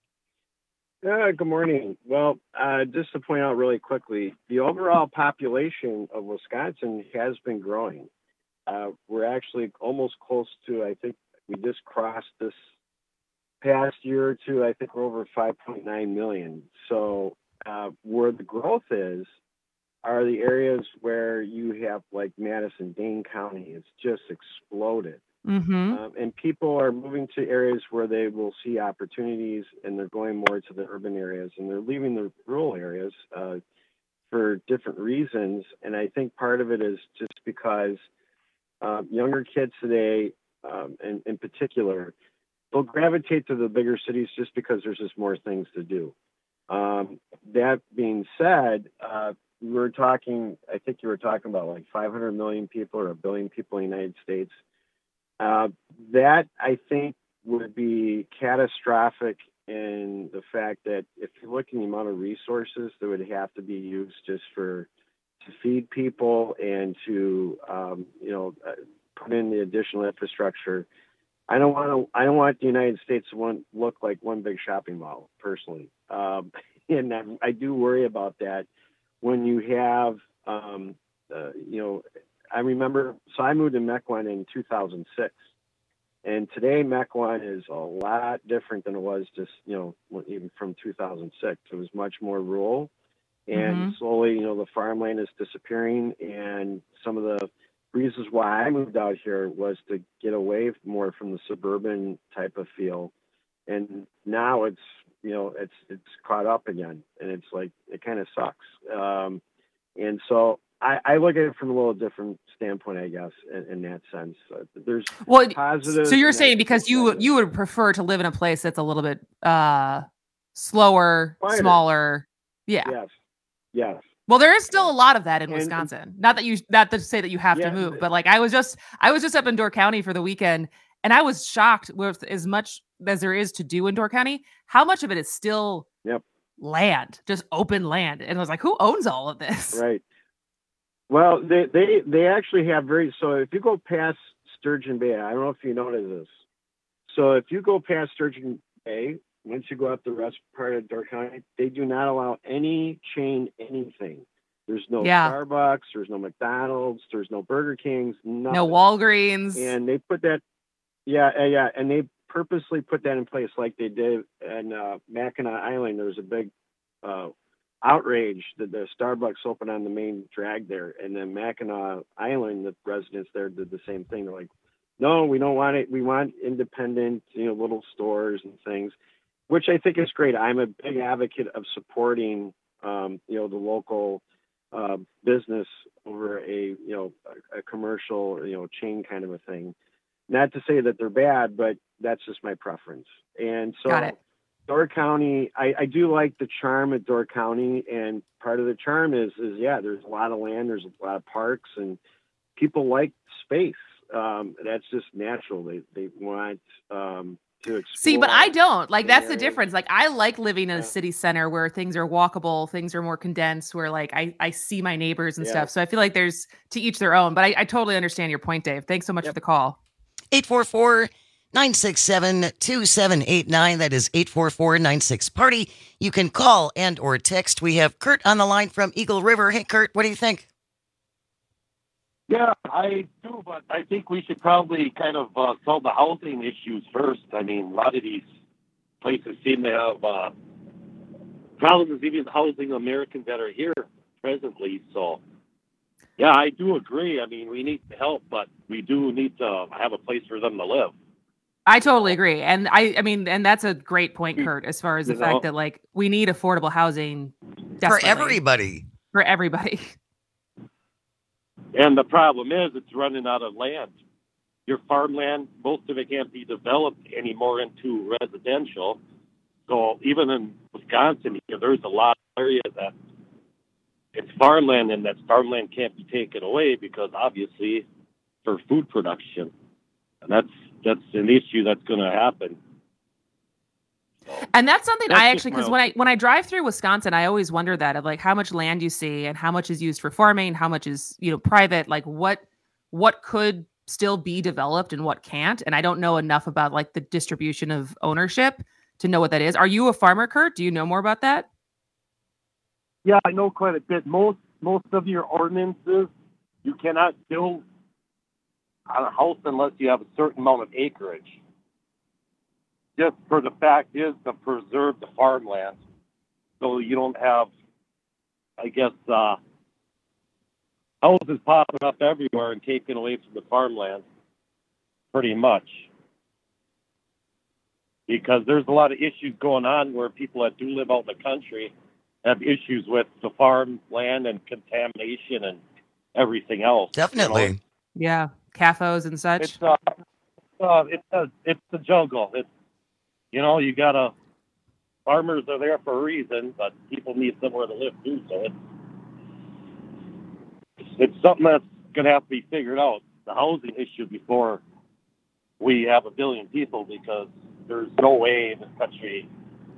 Uh, good morning. Well, uh, just to point out really quickly, the overall population of Wisconsin has been growing. Uh, we're actually almost close to, I think we just crossed this past year or two, I think we're over five point nine million. So uh, where the growth is, are the areas where you have like Madison, Dane County. It's just exploded. Mm-hmm. Um, and people are moving to areas where they will see opportunities, and they're going more to the urban areas, and they're leaving the rural areas uh, for different reasons. And I think part of it is just because uh, younger kids today, um, in, in particular, they'll gravitate to the bigger cities just because there's just more things to do. Um, that being said, uh, we were talking, I think you were talking about like five hundred million people or a billion people in the United States. Uh, that, I think, would be catastrophic in the fact that if you look at the amount of resources that would have to be used just for to feed people and to, um, you know, uh, put in the additional infrastructure, I don't want to. I don't want the United States to want, look like one big shopping mall, personally. Um, and I, I do worry about that when you have, um, uh, you know, I remember. So I moved to Mequon in two thousand six, and today Mequon is a lot different than it was just, you know, even from two thousand six. It was much more rural, and Mm-hmm. slowly, you know, the farmland is disappearing, and some of the reasons why I moved out here was to get away more from the suburban type of feel. And now it's, you know, it's, it's caught up again, and it's like, it kind of sucks. Um, and so I, I look at it from a little different standpoint, I guess, in, in that sense. Uh, there's Well, positives. so you're and saying because you you would prefer to live in a place that's a little bit uh, slower, Quieter. smaller. Yeah. Yes. Yes. Well, there is still a lot of that in And- Wisconsin. Not that you, not to say that you have Yeah, to move, but like I was just, I was just up in Door County for the weekend, and I was shocked with as much as there is to do in Door County, how much of it is still Yep. land, just open land. And I was like, who owns all of this? Right. Well, they, they, they actually have very, so if you go past Sturgeon Bay, I don't know if you noticed this. So if you go past Sturgeon Bay, once you go up the rest part of Door County, they do not allow any chain anything. There's no Yeah. Starbucks, there's no McDonald's, there's no Burger Kings, nothing. No Walgreens. And they put that, yeah, uh, yeah, and they purposely put that in place like they did in uh, Mackinac Island. There was a big uh, outrage that the Starbucks opened on the main drag there, and then Mackinac Island, the residents there did the same thing. They're like, no, we don't want it. We want independent, you know, little stores and things, which I think is great. I'm a big advocate of supporting, um, you know, the local uh, business over a, you know, a, a commercial, you know, chain kind of a thing. Not to say that they're bad, but that's just my preference. And so Got it. Door County, I, I do like the charm at Door County, and part of the charm is, is yeah, there's a lot of land, there's a lot of parks, and people like space. Um, that's just natural. They they want um, to explore. See, but I don't. Like, that's the area. difference. Like, I like living in a city center where things are walkable, things are more condensed, where like I, I see my neighbors and Yeah. stuff. So I feel like there's to each their own. But I, I totally understand your point, Dave. Thanks so much for the call. eight four four, nine six seven, two seven eight nine. That is eight four four, nine six, party. You can call and or text. We have Kurt on the line from Eagle River. Hey, Kurt, what do you think? Yeah, I do, but I think we should probably kind of uh, solve the housing issues first. I mean, a lot of these places seem to have uh, problems even housing Americans that are here presently. So, yeah, I do agree. I mean, we need help, but we do need to have a place for them to live. I totally agree. And I I mean, and that's a great point, Kurt, as far as the You fact know? that like we need affordable housing For desperately. everybody. For everybody. And the problem is it's running out of land. Your farmland, most of it can't be developed anymore into residential. So even in Wisconsin, here, there's a lot of areas that it's farmland, and that farmland can't be taken away because obviously for food production. And that's that's an issue that's going to happen. And that's something That's I just actually, my because own- when I when I drive through Wisconsin, I always wonder that of like how much land you see and how much is used for farming, how much is, you know, private, like what what could still be developed and what can't. And I don't know enough about like the distribution of ownership to know what that is. Are you a farmer, Kurt? Do you know more about that? Yeah, I know quite a bit. Most most of your ordinances, you cannot build on a house unless you have a certain amount of acreage. Just for the fact is to preserve the farmland, so you don't have, I guess, uh, houses popping up everywhere and taken away from the farmland, pretty much. Because there's a lot of issues going on where people that do live out in the country have issues with the farmland and contamination and everything else. Definitely. You know? Yeah. C A F Os and such. It's uh, uh, it's a it's the jungle. It's, you know, you gotta. Farmers are there for a reason, but people need somewhere to live too. So it's it's something that's gonna have to be figured out. The housing issue before we have a billion people, because there's no way this country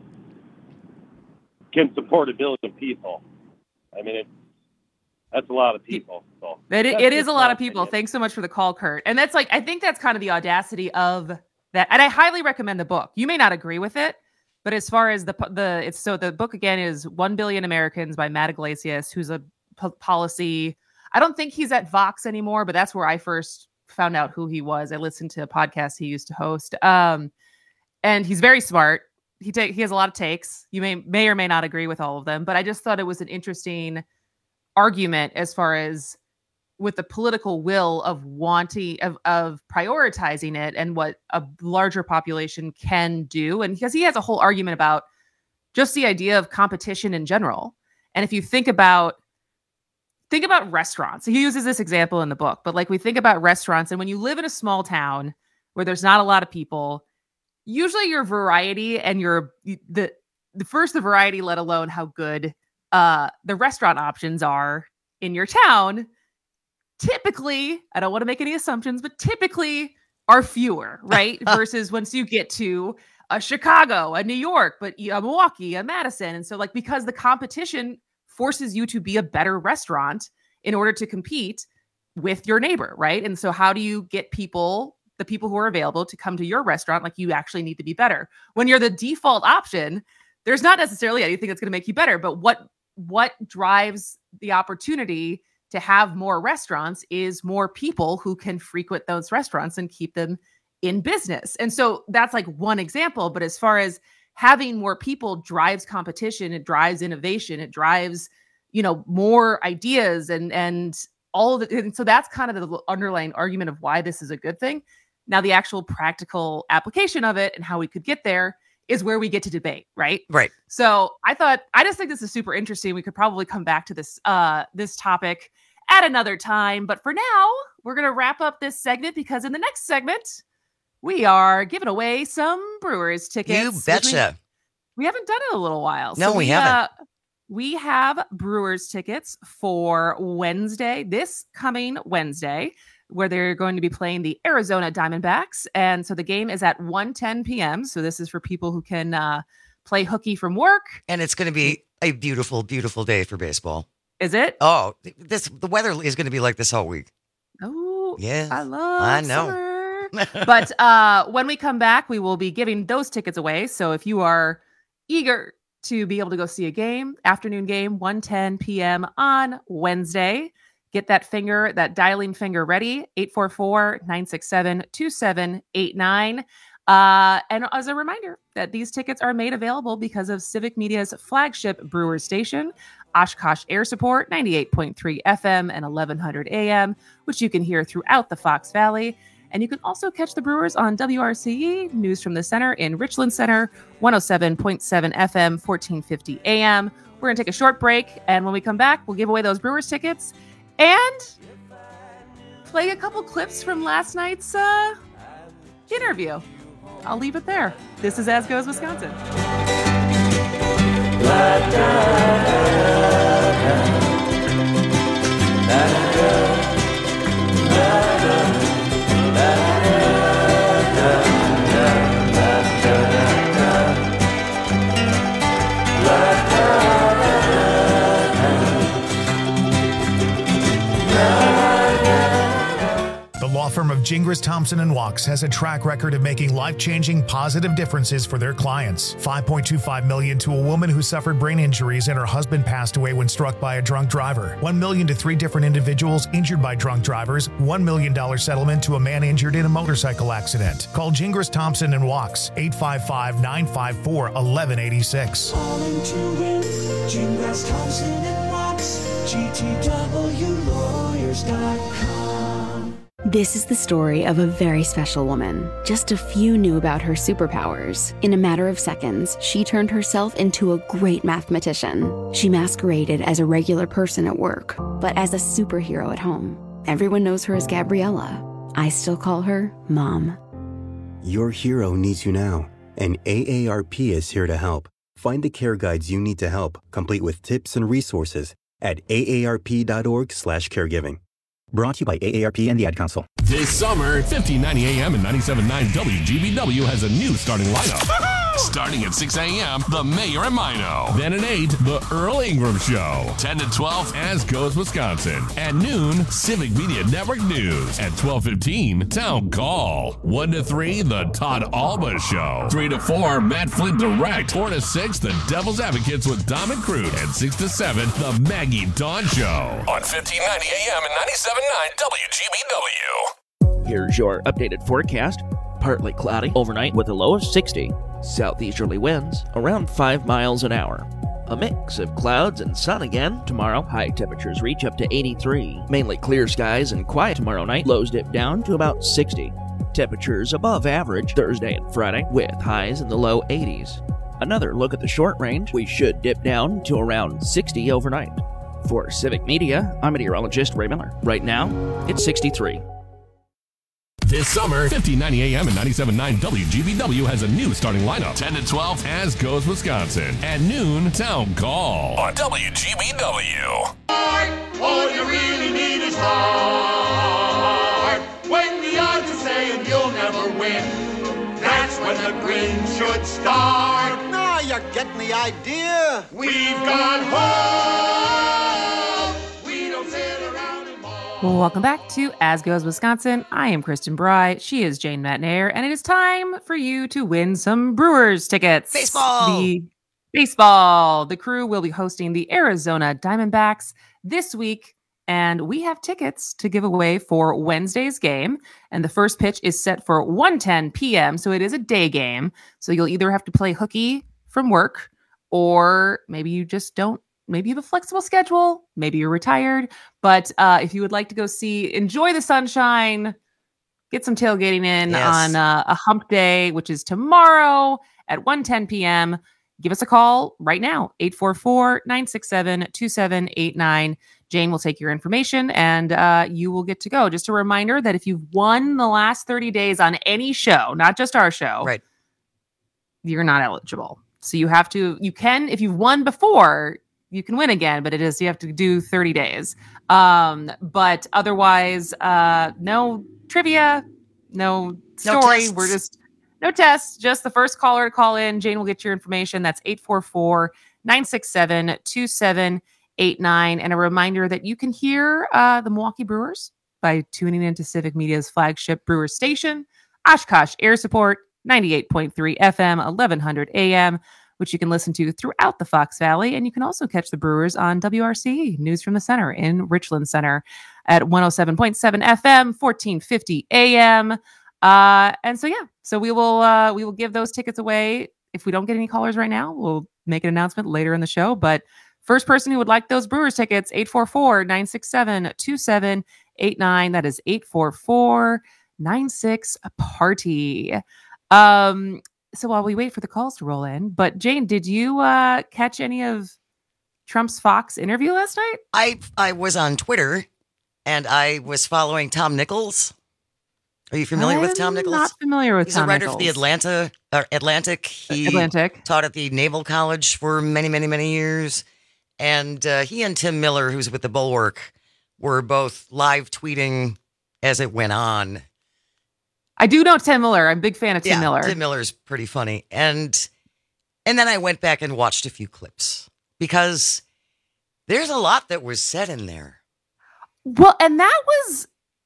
can support a billion people. I mean, it's that's a lot of people. So It, that's it is just a lot my of people. opinion. Thanks so much for the call, Kurt. And that's like, I think that's kind of the audacity of that, and I highly recommend the book. You may not agree with it, but as far as the the it's so the book again is One Billion Americans by Matt Iglesias, who's a po- policy. I don't think he's at Vox anymore, but that's where I first found out who he was. I listened to a podcast he used to host, um, and he's very smart. He take he has a lot of takes. You may may or may not agree with all of them, but I just thought it was an interesting argument as far as with the political will of wanting of, of prioritizing it and what a larger population can do. And because he has a whole argument about just the idea of competition in general. And if you think about think about restaurants, he uses this example in the book, but like we think about restaurants, and when you live in a small town where there's not a lot of people, usually your variety and your the the first the variety, let alone how good uh, the restaurant options are in your town, typically, I don't want to make any assumptions, but typically are fewer, right? Versus once you get to a Chicago, a New York, but a Milwaukee, a Madison. And so like, because the competition forces you to be a better restaurant in order to compete with your neighbor, right? And so how do you get people, the people who are available to come to your restaurant? Like you actually need to be better. When you're the default option, there's not necessarily anything that's going to make you better, but what what drives the opportunity to have more restaurants is more people who can frequent those restaurants and keep them in business. And so that's like one example. But as far as having more people drives competition, it drives innovation, it drives, you know, more ideas and, and all of it. And so that's kind of the underlying argument of why this is a good thing. Now, the actual practical application of it and how we could get there is where we get to debate, right? Right. So I thought, I just think this is super interesting. We could probably come back to this, uh, this topic at another time. But for now, we're going to wrap up this segment because in the next segment, we are giving away some Brewers tickets. You betcha. We, we haven't done it in a little while. No, so we, we haven't. Uh, we have Brewers tickets for Wednesday, this coming Wednesday, where they're going to be playing the Arizona Diamondbacks. And so the game is at one ten p.m. So this is for people who can uh, play hooky from work. And it's going to be a beautiful, beautiful day for baseball. Is it? Oh, this the weather is going to be like this all week. Oh, yeah. I love I know. summer. But uh, when we come back, we will be giving those tickets away. So if you are eager to be able to go see a game, afternoon game, one ten p.m. on Wednesday, get that finger, that dialing finger ready, eight four four, nine six seven, two seven eight nine. Uh, and as a reminder that these tickets are made available because of Civic Media's flagship Brewers station, Oshkosh Air Support, ninety-eight point three F M and eleven hundred A M, which you can hear throughout the Fox Valley. And you can also catch the Brewers on W R C E, News from the Center in Richland Center, one oh seven point seven F M, fourteen fifty A M. We're going to take a short break, and when we come back, we'll give away those Brewers tickets and play a couple clips from last night's uh, interview. I'll leave it there. This is As Goes Wisconsin. Firm of Gingras, Thompson and Wachs has a track record of making life-changing positive differences for their clients. five point two five million dollars to a woman who suffered brain injuries and her husband passed away when struck by a drunk driver. one million dollars to three different individuals injured by drunk drivers. one million dollars settlement to a man injured in a motorcycle accident. Call Gingras, Thompson and Wachs, eight five five, nine five four, one one eight six. Calling to win, Gingras, Thompson and Wachs, G T W lawyers dot com. This is the story of a very special woman. Just a few knew about her superpowers. In a matter of seconds, she turned herself into a great mathematician. She masqueraded as a regular person at work, but as a superhero at home. Everyone knows her as Gabriella. I still call her Mom. Your hero needs you now, and A A R P is here to help. Find the care guides you need to help, complete with tips and resources at A A R P dot org slash caregiving. Brought to you by A A R P and the Ad Council. This summer, fifteen ninety A M and ninety-seven point nine W G B W has a new starting lineup. Starting at six a.m., The Mayor and Mino. Then at eight, The Earl Ingram Show. ten to twelve, As Goes Wisconsin. At noon, Civic Media Network News. At twelve fifteen, Town Call. one to three, The Todd Alba Show. three to four, Matt Flint Direct. four to six, The Devil's Advocates with Dom and Crude. And six to seven, The Maggie Dawn Show. On fifteen ninety A M and ninety-seven point nine W G B W. Here's your updated forecast. Partly cloudy overnight with a low of sixty. Southeasterly winds around five miles an hour. A mix of clouds and sun again tomorrow. High temperatures reach up to eighty-three. Mainly clear skies and quiet tomorrow night. Lows dip down to about sixty. Temperatures above average Thursday and Friday with highs in the low eighties. Another look at the short range. We should dip down to around sixty overnight. For Civic Media, I'm meteorologist Ray Miller. Right now, it's sixty-three. This summer, fifteen ninety A M and ninety-seven point nine W G B W has a new starting lineup. ten to twelve, As Goes Wisconsin. At noon, Town Call. On W G B W. All you really need is heart. When the odds are saying you'll never win, that's when the green should start. Now you're getting the idea. We've got hope. We don't sit around and Well, welcome back to As Goes Wisconsin. I am Kristen Bry. She is Jane Matnair, and it is time for you to win some Brewers tickets. Baseball. The baseball. The crew will be hosting the Arizona Diamondbacks this week, and we have tickets to give away for Wednesday's game. And the first pitch is set for one ten p.m., so it is a day game. So you'll either have to play hooky from work, or maybe you just don't. Maybe you have a flexible schedule. Maybe you're retired. But uh, if you would like to go see, enjoy the sunshine, get some tailgating in Yes. on uh, a hump day, which is tomorrow at one ten p.m., give us a call right now, eight four four, nine six seven, two seven eight nine. Jane will take your information and uh, you will get to go. Just a reminder that if you've won the last thirty days on any show, not just our show, right, you're not eligible. So you have to, you can, if you've won before, you can win again, but it is, you have to do thirty days. Um, but otherwise, uh, no trivia, no story. tests. We're just, no tests, just the first caller to call in. Jane will get your information. That's eight four four, nine six seven, two seven eight nine. And a reminder that you can hear uh, the Milwaukee Brewers by tuning into Civic Media's flagship Brewers station, Oshkosh Air Support, ninety-eight point three F M, eleven hundred A M, which you can listen to throughout the Fox Valley. And you can also catch the Brewers on W R C, News from the Center in Richland Center at one oh seven point seven F M, fourteen fifty A M. Uh, and so, yeah, so we will uh, we will give those tickets away. If we don't get any callers right now, we'll make an announcement later in the show. But first person who would like those Brewers tickets, eight four four, nine six seven, two seven eight nine. That is eight four four, nine six party. Um, So while we wait for the calls to roll in, but Jane, did you uh, catch any of Trump's Fox interview last night? I I was on Twitter and I was following Tom Nichols. Are you familiar with Tom Nichols? Not familiar with He's Tom a writer Nichols. for the Atlanta or Atlantic. He Atlantic. taught at the Naval College for many, many, many years. And uh, he and Tim Miller, who's with the Bulwark, were both live tweeting as it went on. I do know Tim Miller. I'm a big fan of Tim yeah, Miller. Tim Miller's pretty funny. And and then I went back and watched a few clips because there's a lot that was said in there. Well, and that was,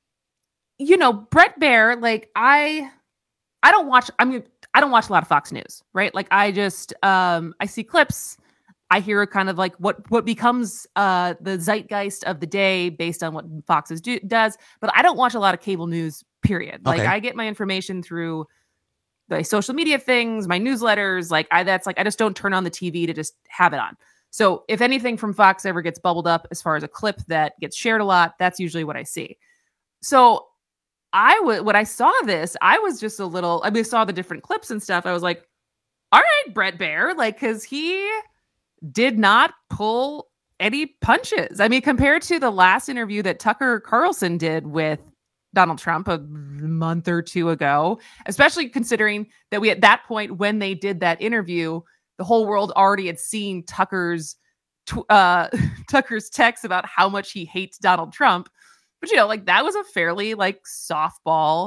you know, Brett Baer, like I I don't watch I mean I don't watch a lot of Fox News, right? Like I just um I see clips, I hear kind of like what what becomes uh the zeitgeist of the day based on what Fox is do, does, but I don't watch a lot of cable news, period. Like Okay. I get my information through the social media things, my newsletters, like I that's like I just don't turn on the T V to just have it on. So if anything from Fox ever gets bubbled up as far as a clip that gets shared a lot, that's usually what I see. So I would, when I saw this, I was just a little, I mean, I saw the different clips and stuff. I was like, all right, Brett Baer, like, cause he did not pull any punches. I mean, compared to the last interview that Tucker Carlson did with Donald Trump a month or two ago, especially considering that we, at that point, when they did that interview, the whole world already had seen Tucker's, tw- uh, Tucker's text about how much he hates Donald Trump. But, you know, like that was a fairly like softball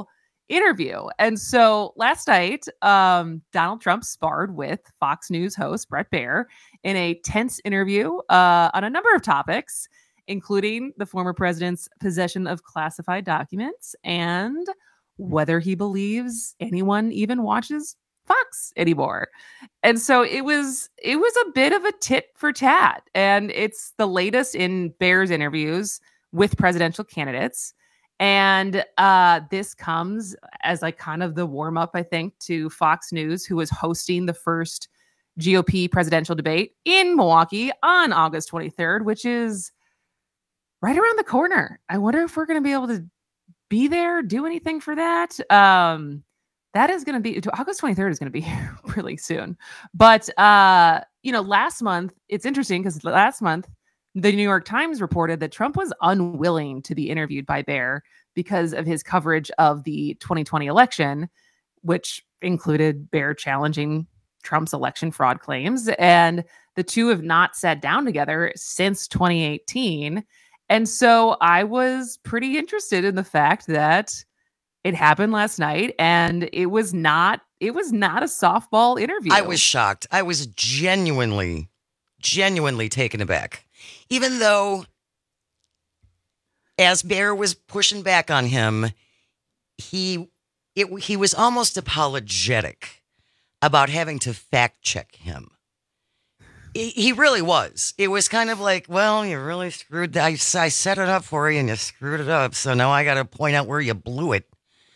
interview. And so last night, um, Donald Trump sparred with Fox News host Bret Baier in a tense interview uh, on a number of topics, including the former president's possession of classified documents and whether he believes anyone even watches Fox anymore. And so it was it was a bit of a tit for tat. And it's the latest in Baier's interviews with presidential candidates. And uh, this comes as like kind of the warm up, I think, to Fox News, who was hosting the first G O P presidential debate in Milwaukee on August twenty-third, which is right around the corner. I wonder if we're going to be able to be there, do anything for that. Um, that is going to be August twenty-third is going to be here really soon. But, uh, you know, last month, it's interesting because last month, the New York Times reported that Trump was unwilling to be interviewed by Baier because of his coverage of the twenty twenty election, which included Baier challenging Trump's election fraud claims. And the two have not sat down together since twenty eighteen. And so I was pretty interested in the fact that it happened last night, and it was not it was not a softball interview. I was shocked. I was genuinely, genuinely taken aback. Even though, as Baier was pushing back on him, he it, he was almost apologetic about having to fact check him. He, he really was. It was kind of like, well, you really screwed that. I, I set it up for you and you screwed it up. So now I got to point out where you blew it.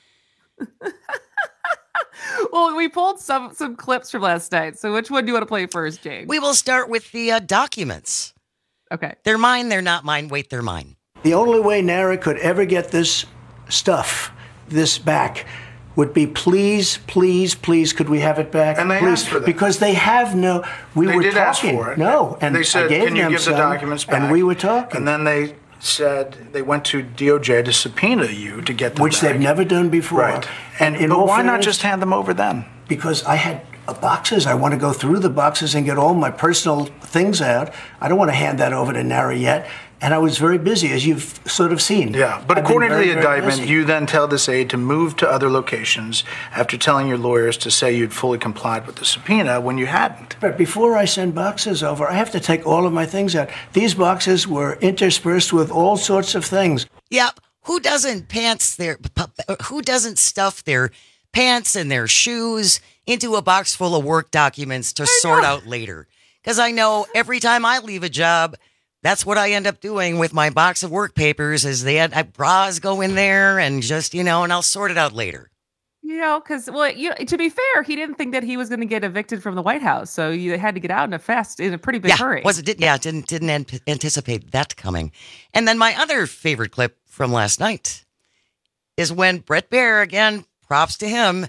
Well, we pulled some some clips from last night. So which one do you want to play first, Jane? We will start with the uh, documents. Okay. They're mine. They're not mine. Wait, they're mine. The only way NARA could ever get this stuff, this back, would be please, please, please, could we have it back? And they please, asked for that. Because they have no, we they were did talking. ask for it. No, and they said, I gave can you them give some, the documents back? and we were talking. And then they said they went to D O J to subpoena you to get them Which back. they've never done before. Right. And in but all why not fairness, just hand them over then? Because I had uh, boxes. I want to go through the boxes and get all my personal things out. I don't want to hand that over to NARA yet. And I was very busy, as you've sort of seen. Yeah, but I've according been to very, the very indictment, busy. you then tell this aide to move to other locations after telling your lawyers to say you'd fully complied with the subpoena when you hadn't. But before I send boxes over, I have to take all of my things out. These boxes were interspersed with all sorts of things. Yeah, who doesn't pants their who doesn't stuff their pants and their shoes into a box full of work documents to sort out later? Because I know every time I leave a job, that's what I end up doing with my box of work papers is they had I, bras go in there and just, you know, and I'll sort it out later. You know, because, well, you know, to be fair, he didn't think that he was going to get evicted from the White House. So you had to get out in a fast, in a pretty big yeah, hurry. Was it? Did, yeah, didn't didn't an- anticipate that coming. And then my other favorite clip from last night is when Bret Baier, again, props to him,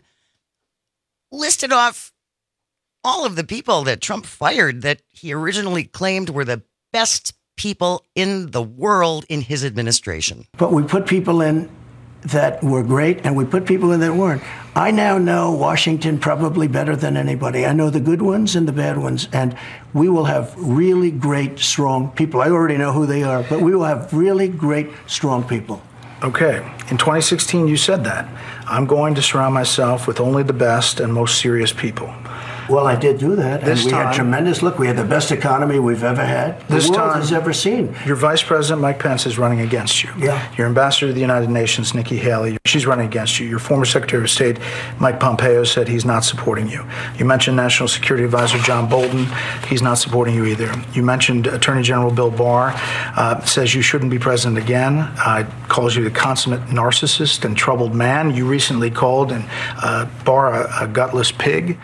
listed off all of the people that Trump fired that he originally claimed were the best people in the world in his administration. But we put people in that were great, and we put people in that weren't. I now know Washington probably better than anybody. I know the good ones and the bad ones, and we will have really great, strong people. I already know who they are, but we will have really great, strong people. Okay. In twenty sixteen, you said that. I'm going to surround myself with only the best and most serious people. Well, I did do that, This and we time- had tremendous, look, we had the best economy we've ever had, the This world time- has ever seen. Your Vice President, Mike Pence, is running against you. Yeah. Your Ambassador to the United Nations, Nikki Haley, she's running against you. Your former Secretary of State, Mike Pompeo, said he's not supporting you. You mentioned National Security Advisor John Bolton. He's not supporting you either. You mentioned Attorney General Bill Barr, uh, says you shouldn't be president again, uh, calls you the consummate narcissist and troubled man. You recently called and uh, Barr a, a gutless pig.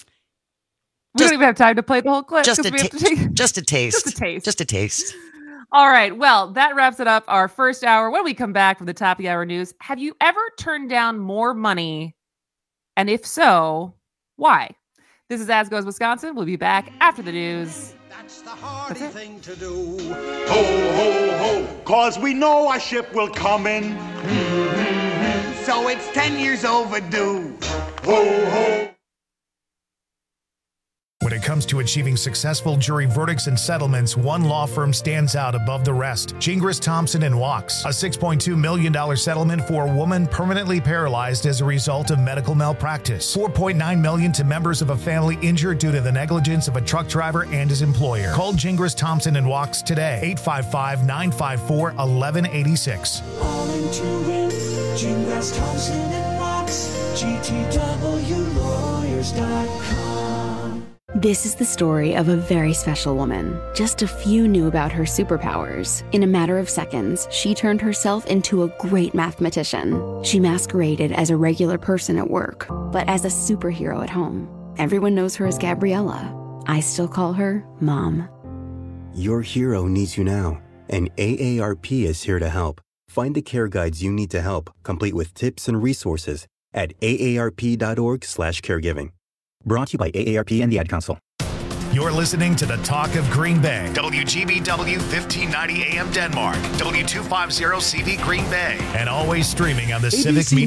We don't even have time to play the whole clip. Just 'cause a, we have ta- to take- just a taste. Just a taste. Just a taste. All right. Well, that wraps it up. Our first hour. When we come back from the top of the hour news, have you ever turned down more money? And if so, why? This is As Goes Wisconsin. We'll be back after the news. That's the hardy thing to do. Ho, ho, ho, cause we know our ship will come in. Mm-hmm. So it's ten years overdue. Ho, ho. When it it comes to achieving successful jury verdicts and settlements, one law firm stands out above the rest. Gingras, Thompson and Wachs, a six point two million dollars settlement for a woman permanently paralyzed as a result of medical malpractice. four point nine million dollars to members of a family injured due to the negligence of a truck driver and his employer. Call Gingras, Thompson and Wachs today, eight five five, nine five four, one one eight six. All in to win. Gingras, Thompson and Wachs. G T W lawyers dot com. This is the story of a very special woman. Just a few knew about her superpowers. In a matter of seconds, she turned herself into a great mathematician. She masqueraded as a regular person at work, but as a superhero at home. Everyone knows her as Gabriella. I still call her Mom. Your hero needs you now, and A A R P is here to help. Find the care guides you need to help, complete with tips and resources at A A R P dot org slash caregiving. Brought to you by A A R P and the Ad Council. You're listening to the Talk of Green Bay. W G B W fifteen ninety A M Denmark. W two fifty C V Green Bay. And always streaming on the A B C Civic Media